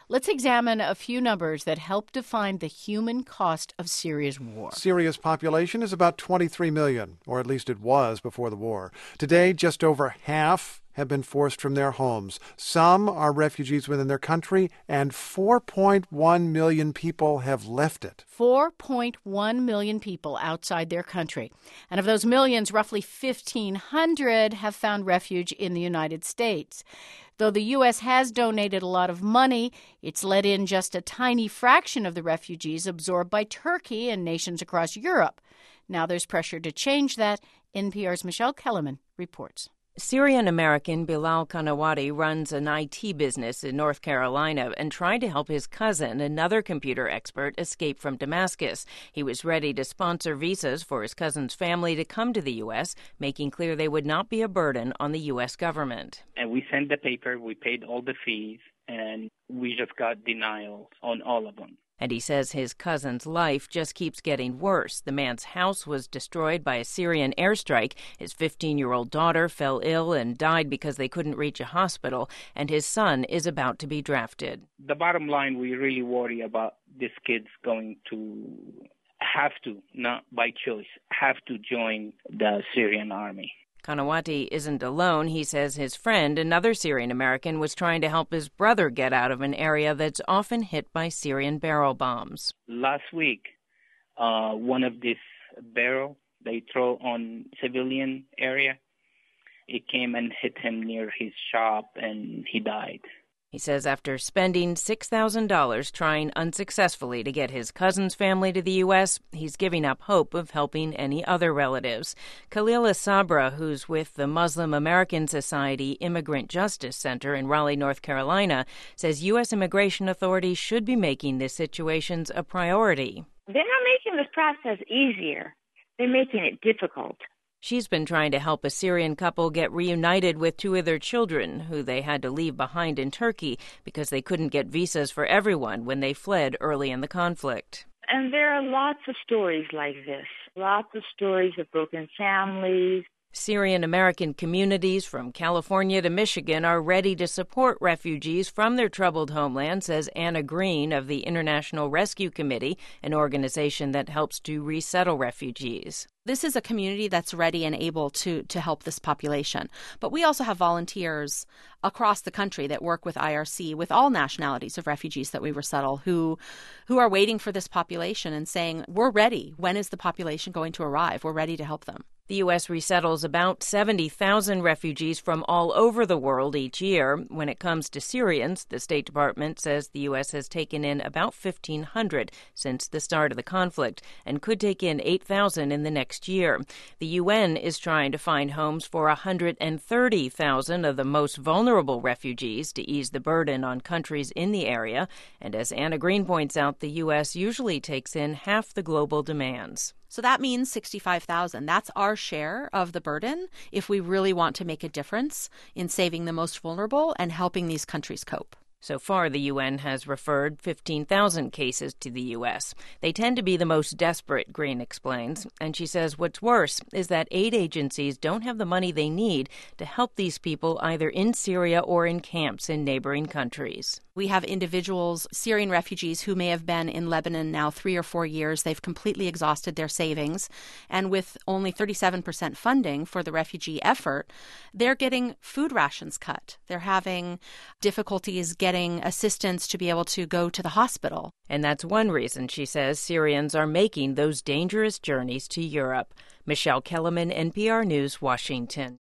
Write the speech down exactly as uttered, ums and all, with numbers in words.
Let's examine a few numbers that help define the human cost of Syria's war. Syria's population is about twenty-three million, or at least it was before the war. Today, just over half have been forced from their homes. Some are refugees within their country, and four point one million people have left it. four point one million people outside their country. And of those millions, roughly fifteen hundred have found refuge in the United States. Though the U S has donated a lot of money, it's let in just a tiny fraction of the refugees absorbed by Turkey and nations across Europe. Now there's pressure to change that. N P R's Michelle Kellerman reports. Syrian-American Bilal Kanawati runs an I T business in North Carolina and tried to help his cousin, another computer expert, escape from Damascus. He was ready to sponsor visas for his cousin's family to come to the U S, making clear they would not be a burden on the U S government. And we sent the paper, we paid all the fees, and we just got denials on all of them. And he says his cousin's life just keeps getting worse. The man's house was destroyed by a Syrian airstrike. His fifteen-year-old daughter fell ill and died because they couldn't reach a hospital. And his son is about to be drafted. The bottom line, we really worry about this kid's going to have to, not by choice, have to join the Syrian army. Kanawati isn't alone. He says his friend, another Syrian-American, was trying to help his brother get out of an area that's often hit by Syrian barrel bombs. Last week, uh, one of these barrel they throw on civilian area, it came and hit him near his shop, and he died. He says after spending six thousand dollars trying unsuccessfully to get his cousin's family to the U S, he's giving up hope of helping any other relatives. Khalil Sabra, who's with the Muslim American Society Immigrant Justice Center in Raleigh, North Carolina, says U S immigration authorities should be making these situations a priority. They're not making this process easier. They're making it difficult. She's been trying to help a Syrian couple get reunited with two of their children, who they had to leave behind in Turkey because they couldn't get visas for everyone when they fled early in the conflict. And there are lots of stories like this, lots of stories of broken families. Syrian-American communities from California to Michigan are ready to support refugees from their troubled homeland, says Anna Green of the International Rescue Committee, an organization that helps to resettle refugees. This is a community that's ready and able to to help this population. But we also have volunteers across the country that work with I R C, with all nationalities of refugees that we resettle, who who are waiting for this population and saying, we're ready. When is the population going to arrive? We're ready to help them. The U S resettles about seventy thousand refugees from all over the world each year. When it comes to Syrians, the State Department says the U S has taken in about fifteen hundred since the start of the conflict and could take in eight thousand in the next year. The U N is trying to find homes for one hundred thirty thousand of the most vulnerable refugees to ease the burden on countries in the area. And as Anna Green points out, the U S usually takes in half the global demands. So that means sixty-five thousand. That's our share of the burden if we really want to make a difference in saving the most vulnerable and helping these countries cope. So far, the U N has referred fifteen thousand cases to the U S. They tend to be the most desperate, Green explains. And she says what's worse is that aid agencies don't have the money they need to help these people either in Syria or in camps in neighboring countries. We have individuals, Syrian refugees, who may have been in Lebanon now three or four years. They've completely exhausted their savings. And with only thirty-seven percent funding for the refugee effort, they're getting food rations cut. They're having difficulties getting assistance to be able to go to the hospital. And that's one reason, she says, Syrians are making those dangerous journeys to Europe. Michelle Kellerman, N P R News, Washington.